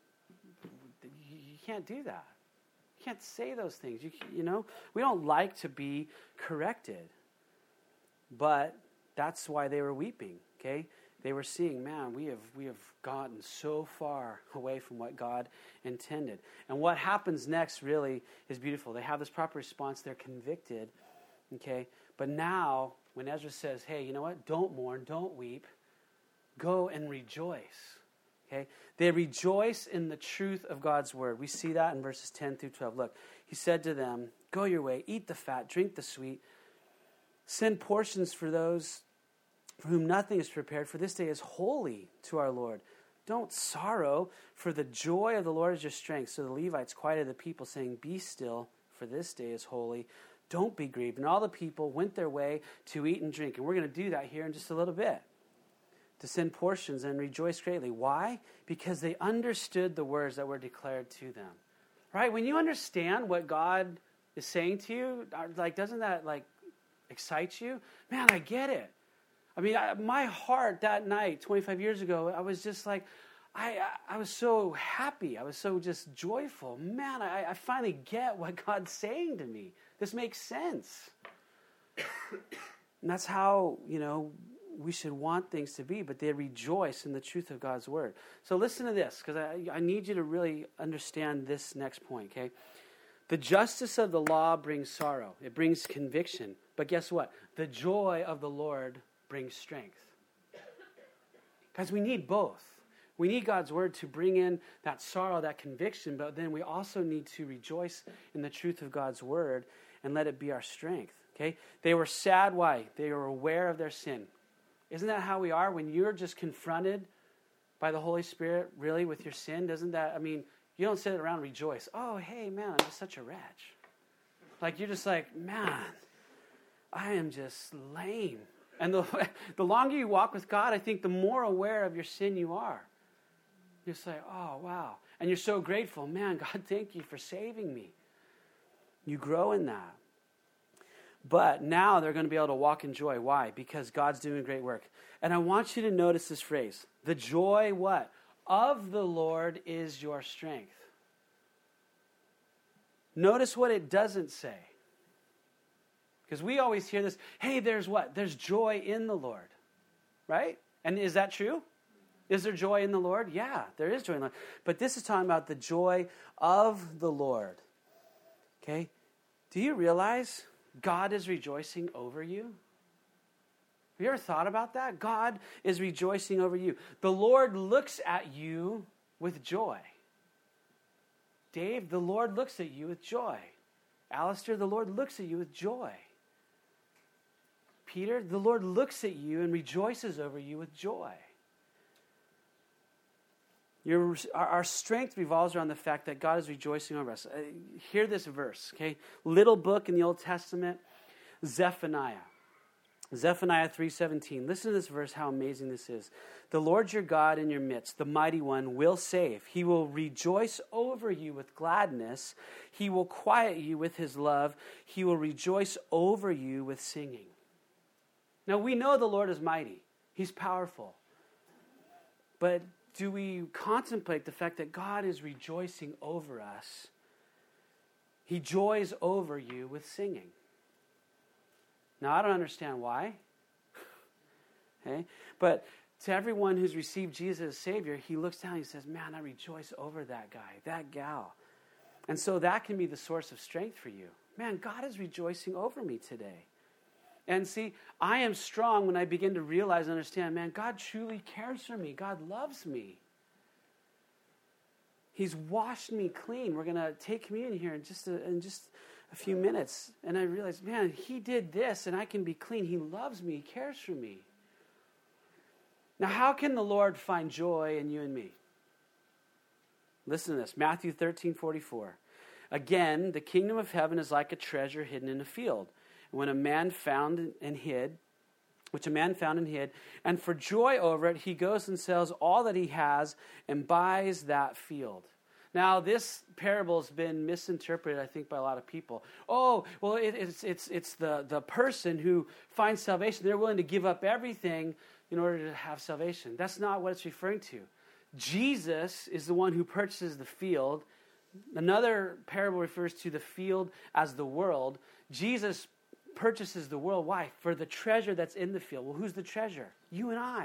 you can't do that. You can't say those things. You, you know, we don't like to be corrected. But that's why they were weeping, okay? They were seeing, man, we have we have gotten so far away from what God intended. And what happens next really is beautiful. They have this proper response. They're convicted, okay? But now, when Ezra says, hey, you know what? Don't mourn, don't weep. Go and rejoice, okay? They rejoice in the truth of God's word. We see that in verses ten through twelve. Look, he said to them, go your way, eat the fat, drink the sweet. Send portions for those for whom nothing is prepared, for this day is holy to our Lord. Don't sorrow, for the joy of the Lord is your strength. So the Levites quieted the people, saying, be still, for this day is holy. Don't be grieved. And all the people went their way to eat and drink. And we're going to do that here in just a little bit. To send portions and rejoice greatly. Why? Because they understood the words that were declared to them. Right? When you understand what God is saying to you, like, doesn't that, like, excite you? Man, I get it. I mean, I, my heart that night, twenty-five years ago, I was just like, I I, I was so happy. I was so just joyful. Man, I, I finally get what God's saying to me. This makes sense. And that's how, you know, we should want things to be, but they rejoice in the truth of God's word. So listen to this, because I, I need you to really understand this next point, okay? The justice of the law brings sorrow. It brings conviction. But guess what? The joy of the Lord brings strength. Guys, we need both. We need God's word to bring in that sorrow, that conviction, but then we also need to rejoice in the truth of God's word and let it be our strength, okay? They were sad. Why? They were aware of their sin. Isn't that how we are? When you're just confronted by the Holy Spirit, really, with your sin, doesn't that, I mean, you don't sit around and rejoice. Oh, hey, man, I'm just such a wretch. Like, you're just like, man, I am just lame. And the, the longer you walk with God, I think the more aware of your sin you are. You're just like, oh, wow. And you're so grateful. Man, God, thank you for saving me. You grow in that. But now they're going to be able to walk in joy. Why? Because God's doing great work. And I want you to notice this phrase. The joy, what? Of the Lord is your strength. Notice what it doesn't say. Because we always hear this, hey, there's what? There's joy in the Lord. Right? And is that true? Is there joy in the Lord? Yeah, there is joy in the Lord. But this is talking about the joy of the Lord. Okay? Do you realize God is rejoicing over you? Have you ever thought about that? God is rejoicing over you. The Lord looks at you with joy. Dave, the Lord looks at you with joy. Alistair, the Lord looks at you with joy. Peter, the Lord looks at you and rejoices over you with joy. Your, our, our strength revolves around the fact that God is rejoicing over us. Uh, hear this verse, okay? Little book in the Old Testament, Zephaniah. Zephaniah three seventeen. Listen to this verse, how amazing this is. The Lord your God in your midst, the mighty one, will save. He will rejoice over you with gladness. He will quiet you with his love. He will rejoice over you with singing. Now, we know the Lord is mighty. He's powerful. But do we contemplate the fact that God is rejoicing over us? He joys over you with singing. Now, I don't understand why. Okay? But to everyone who's received Jesus as Savior, he looks down and he says, man, I rejoice over that guy, that gal. And so that can be the source of strength for you. Man, God is rejoicing over me today. And see, I am strong when I begin to realize and understand, man, God truly cares for me. God loves me. He's washed me clean. We're going to take communion here in just a, in just a few minutes. And I realized, man, he did this and I can be clean. He loves me. He cares for me. Now, how can the Lord find joy in you and me? Listen to this. Matthew thirteen forty-four. Again, the kingdom of heaven is like a treasure hidden in a field. When a man found and hid, which a man found and hid, and for joy over it, he goes and sells all that he has and buys that field. Now, this parable has been misinterpreted, I think, by a lot of people. Oh, well, it, it's it's it's the, the person who finds salvation. They're willing to give up everything in order to have salvation. That's not what it's referring to. Jesus is the one who purchases the field. Another parable refers to the field as the world. Jesus purchases the world. Why? For the treasure that's in the field. Well, who's the treasure? You and I.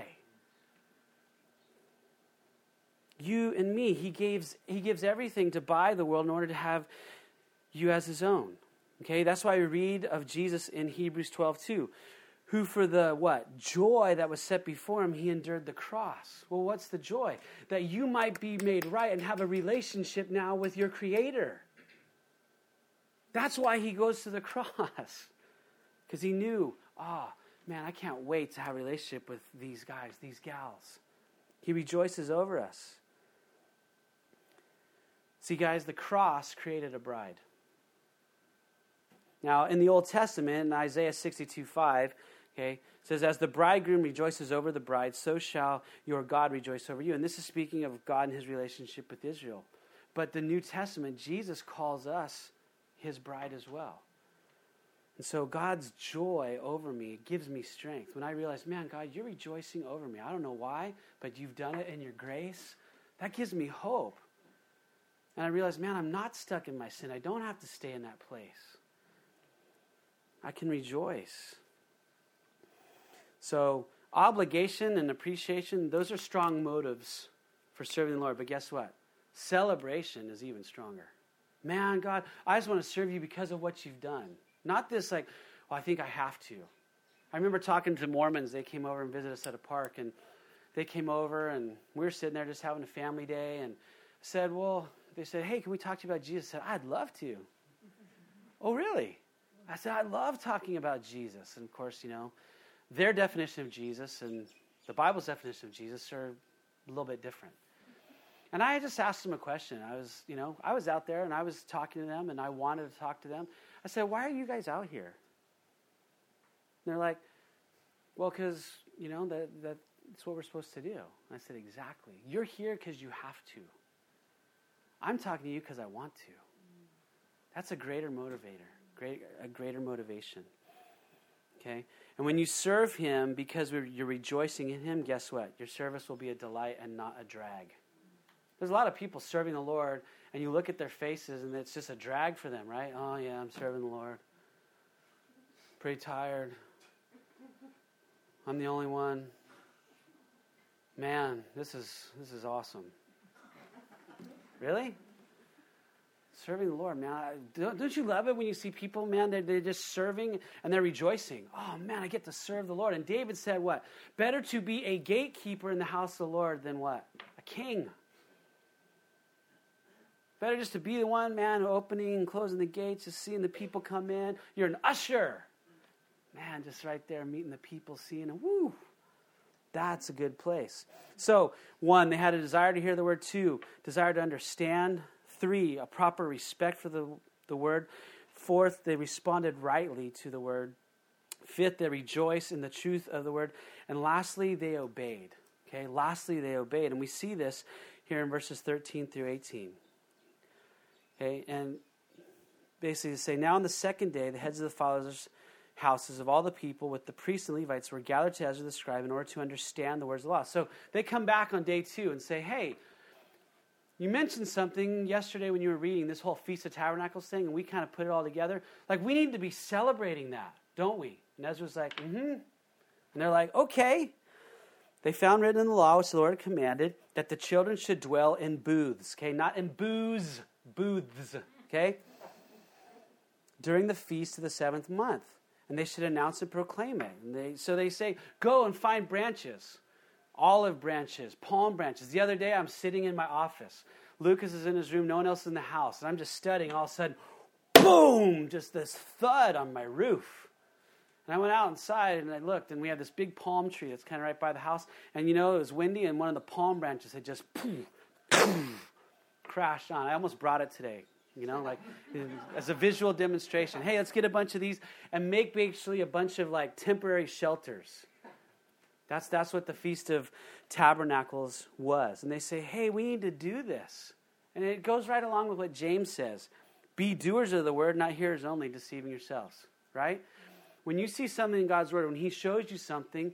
You and me. He gives, he gives everything to buy the world in order to have you as his own. Okay, that's why we read of Jesus in Hebrews twelve two. Who for the, what? Joy that was set before him, he endured the cross. Well, what's the joy? That you might be made right and have a relationship now with your Creator. That's why he goes to the cross. Because he knew, ah, oh, man, I can't wait to have a relationship with these guys, these gals. He rejoices over us. See, guys, the cross created a bride. Now, in the Old Testament, in Isaiah sixty-two five, okay, it says, as the bridegroom rejoices over the bride, so shall your God rejoice over you. And this is speaking of God and his relationship with Israel. But the New Testament, Jesus calls us his bride as well. And so God's joy over me gives me strength. When I realize, man, God, you're rejoicing over me. I don't know why, but you've done it in your grace. That gives me hope. And I realize, man, I'm not stuck in my sin. I don't have to stay in that place. I can rejoice. So obligation and appreciation, those are strong motives for serving the Lord. But guess what? Celebration is even stronger. Man, God, I just want to serve you because of what you've done. Not this like, well, I think I have to. I remember talking to Mormons. They came over and visited us at a park. And they came over and we were sitting there just having a family day. And said, well, they said, hey, can we talk to you about Jesus? I said, I'd love to. Oh, really? I said, I love talking about Jesus. And of course, you know, their definition of Jesus and the Bible's definition of Jesus are a little bit different. And I just asked them a question. I was, you know, I was out there and I was talking to them and I wanted to talk to them. I said, why are you guys out here? And they're like, well, because, you know, that, that, that's what we're supposed to do. And I said, exactly. You're here because you have to. I'm talking to you because I want to. That's a greater motivator, great, a greater motivation. Okay? And when you serve him because you're rejoicing in him, guess what? Your service will be a delight and not a drag. There's a lot of people serving the Lord, and you look at their faces, and it's just a drag for them, right? Oh, yeah, I'm serving the Lord. Pretty tired. I'm the only one. Man, this is this is awesome. Really? Serving the Lord, man. Don't, don't you love it when you see people, man, they're, they're just serving and they're rejoicing. Oh, man, I get to serve the Lord. And David said what? Better to be a gatekeeper in the house of the Lord than what? A king. Better just to be the one, man, opening and closing the gates, just seeing the people come in. You're an usher. Man, just right there meeting the people, seeing them. Woo! That's a good place. So, one, they had a desire to hear the word. Two, desire to understand. Three, a proper respect for the, the word. Fourth, they responded rightly to the word. Fifth, they rejoiced in the truth of the word. And lastly, they obeyed. Okay, lastly, they obeyed. And we see this here in verses thirteen through eighteen. Okay, and basically they say, now on the second day, the heads of the fathers' houses of all the people with the priests and Levites were gathered to Ezra the scribe in order to understand the words of the law. So they come back on day two and say, hey, you mentioned something yesterday when you were reading this whole Feast of Tabernacles thing, and we kind of put it all together. Like, we need to be celebrating that, don't we? And Ezra's like, mm-hmm. And they're like, okay. They found written in the law, which the Lord commanded, that the children should dwell in booths, okay? Not in booths, booths, okay? During the feast of the seventh month. And they should announce and proclaim it. And they, so they say, go and find branches, olive branches, palm branches. The other day, I'm sitting in my office. Lucas is in his room, no one else is in the house. And I'm just studying. All of a sudden, boom, just this thud on my roof. And I went out inside and I looked, and we had this big palm tree that's kind of right by the house. And you know, it was windy, and one of the palm branches had just boom, boom, crashed on. I almost brought it today. You know, like as a visual demonstration. Hey, let's get a bunch of these and make basically a bunch of like temporary shelters. That's that's what the Feast of Tabernacles was. And they say, hey, we need to do this. And it goes right along with what James says. Be doers of the word, not hearers only, deceiving yourselves. Right? When you see something in God's word, when he shows you something,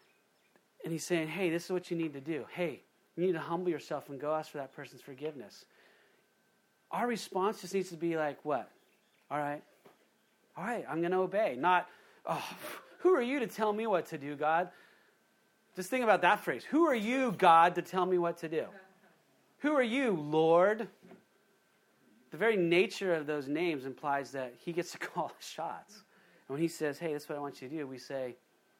and he's saying, hey, this is what you need to do. Hey, you need to humble yourself and go ask for that person's forgiveness. Our response just needs to be like, what? All right. All right, I'm going to obey. Not, oh, who are you to tell me what to do, God? Just think about that phrase. Who are you, God, to tell me what to do? Who are you, Lord? The very nature of those names implies that he gets to call the shots. And when he says, hey, this is what I want you to do, we say,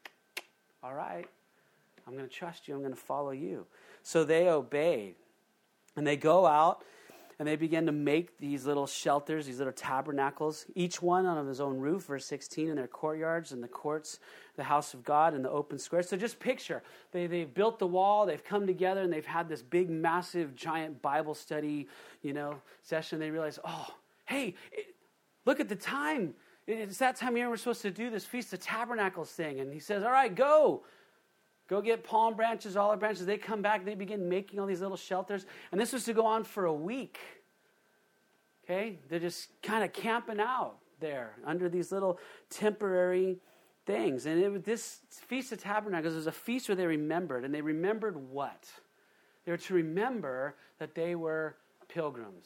all right, I'm going to trust you. I'm going to follow you. So they obeyed. And they go out. And they began to make these little shelters, these little tabernacles, each one on his own roof, verse sixteen, in their courtyards and the courts, the house of God, and the open squares. So just picture, they, they've built the wall, they've come together, and they've had this big, massive, giant Bible study, you know, session. They realize, oh, hey, it, look at the time. It's that time of year we're supposed to do this Feast of Tabernacles thing. And he says, all right, go. Go get palm branches, olive branches. They come back, they begin making all these little shelters. And this was to go on for a week. Okay? They're just kind of camping out there under these little temporary things. And it, this Feast of Tabernacles was a feast where they remembered. And they remembered what? They were to remember that they were pilgrims.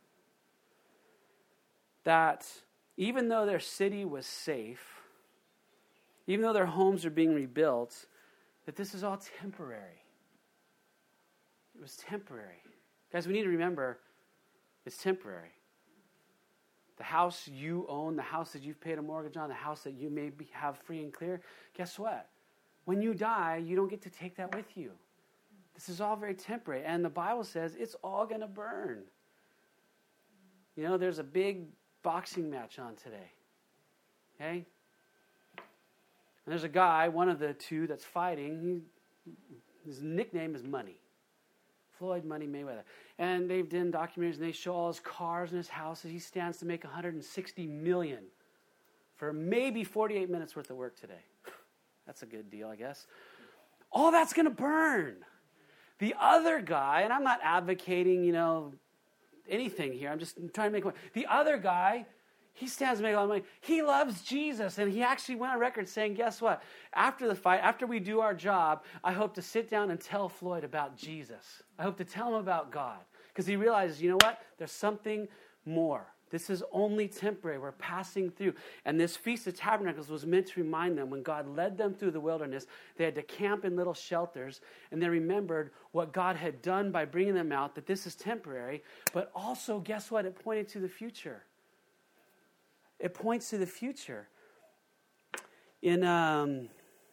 That even though their city was safe, even though their homes are being rebuilt, that this is all temporary. It was temporary. Guys, we need to remember it's temporary. The house you own, the house that you've paid a mortgage on, the house that you may be, have free and clear, guess what? When you die, you don't get to take that with you. This is all very temporary. And the Bible says it's all going to burn. You know, there's a big boxing match on today. Okay? And there's a guy, one of the two that's fighting. He, his nickname is Money. Floyd Money Mayweather. And they've done documentaries, and they show all his cars and his houses. He stands to make one hundred sixty million dollars for maybe forty-eight minutes worth of work today. That's a good deal, I guess. All that's going to burn. The other guy, and I'm not advocating, you know, anything here. I'm just trying to make one. The other guy, he stands to make a lot of money. He loves Jesus, and he actually went on record saying, guess what? After the fight, after we do our job, I hope to sit down and tell Floyd about Jesus. I hope to tell him about God. Because he realizes, you know what? There's something more. This is only temporary. We're passing through. And this Feast of Tabernacles was meant to remind them when God led them through the wilderness, they had to camp in little shelters, and they remembered what God had done by bringing them out, that this is temporary. But also, guess what? It pointed to the future. It points to the future. In um,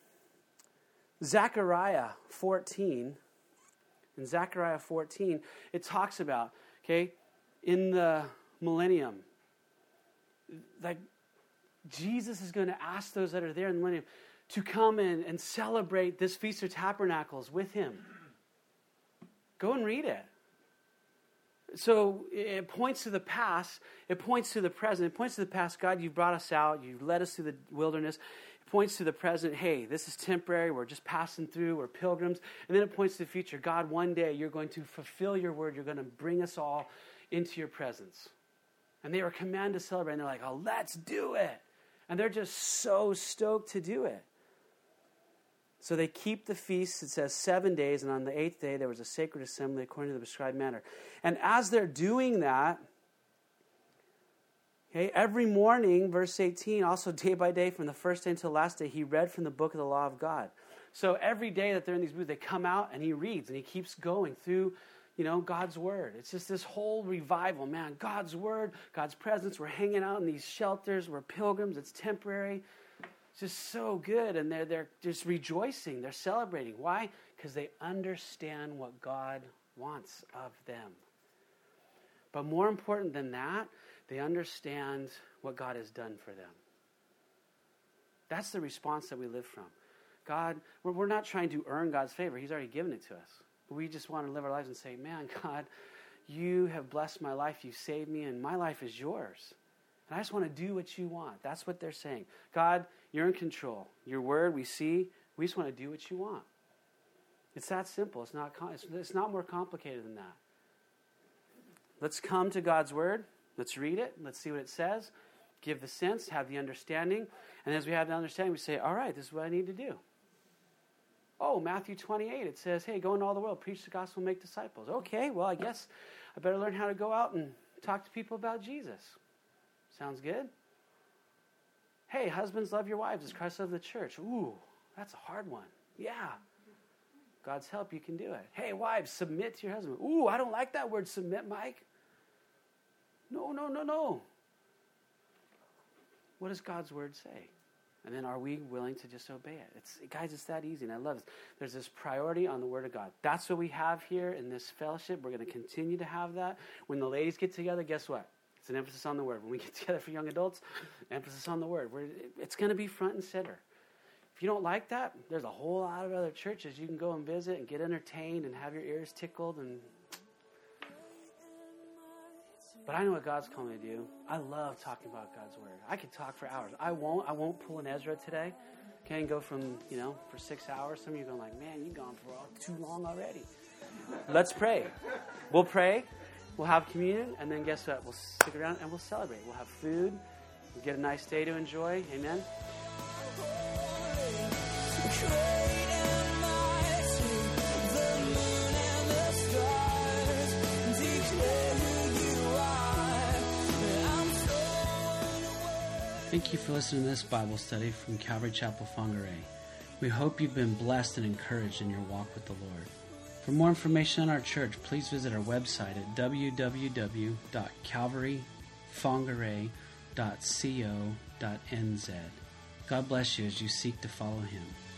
Zechariah fourteen, in Zechariah fourteen, it talks about, okay, in the millennium, like Jesus is going to ask those that are there in the millennium to come in and celebrate this Feast of Tabernacles with him. Go and read it. So it points to the past, it points to the present, it points to the past. God, you've brought us out, you've led us through the wilderness. It points to the present, hey, this is temporary, we're just passing through, we're pilgrims. And then it points to the future. God, one day you're going to fulfill your word, you're going to bring us all into your presence. And they were commanded to celebrate, and they're like, oh, let's do it. And they're just so stoked to do it. So they keep the feast, it says seven days, and on the eighth day there was a sacred assembly according to the prescribed manner. And as they're doing that, Okay, every morning, verse eighteen, also day by day, from the first day until the last day, he read from the book of the law of God. So every day that they're in these booths, they come out and he reads and he keeps going through, you know, God's word. It's just this whole revival, man. God's word, God's presence. We're hanging out in these shelters. We're pilgrims. It's temporary. It's just so good. And they're, they're just rejoicing. They're celebrating. Why? Because they understand what God wants of them. But more important than that, they understand what God has done for them. That's the response that we live from. God, we're, we're not trying to earn God's favor. He's already given it to us. We just want to live our lives and say, man, God, you have blessed my life. You've saved me, and my life is yours. And I just want to do what you want. That's what they're saying. God, you're in control. Your word, we see. We just want to do what you want. It's that simple. It's not, it's, it's not more complicated than that. Let's come to God's word. Let's read it. Let's see what it says. Give the sense, have the understanding. And as we have the understanding, we say, all right, this is what I need to do. Oh, Matthew twenty-eight, it says, hey, go into all the world, preach the gospel, make disciples. Okay, well, I guess I better learn how to go out and talk to people about Jesus. Sounds good? Hey, husbands, love your wives as Christ loved the church. Ooh, that's a hard one. Yeah. God's help, you can do it. Hey, wives, submit to your husband. Ooh, I don't like that word submit, Mike. No, no, no, no. What does God's word say? And then are we willing to just obey it? It's, guys, it's that easy, and I love it. There's this priority on the word of God. That's what we have here in this fellowship. We're going to continue to have that. When the ladies get together, guess what? It's an emphasis on the word. When we get together for young adults, emphasis on the word. We're, it's going to be front and center. If you don't like that, there's a whole lot of other churches you can go and visit and get entertained and have your ears tickled. And But I know what God's calling me to do. I love talking about God's word. I could talk for hours. I won't. I won't pull an Ezra today. Can't go from, you know, for six hours. Some of you are going like, man, you've gone for all, too long already. Let's pray. We'll pray. We'll have communion. And then guess what? We'll stick around and we'll celebrate. We'll have food. We'll get a nice day to enjoy. Amen. Thank you for listening to this Bible study from Calvary Chapel, Whangarei. We hope you've been blessed and encouraged in your walk with the Lord. For more information on our church, please visit our website at w w w dot calvary whangarei dot co dot n z. God bless you as you seek to follow Him.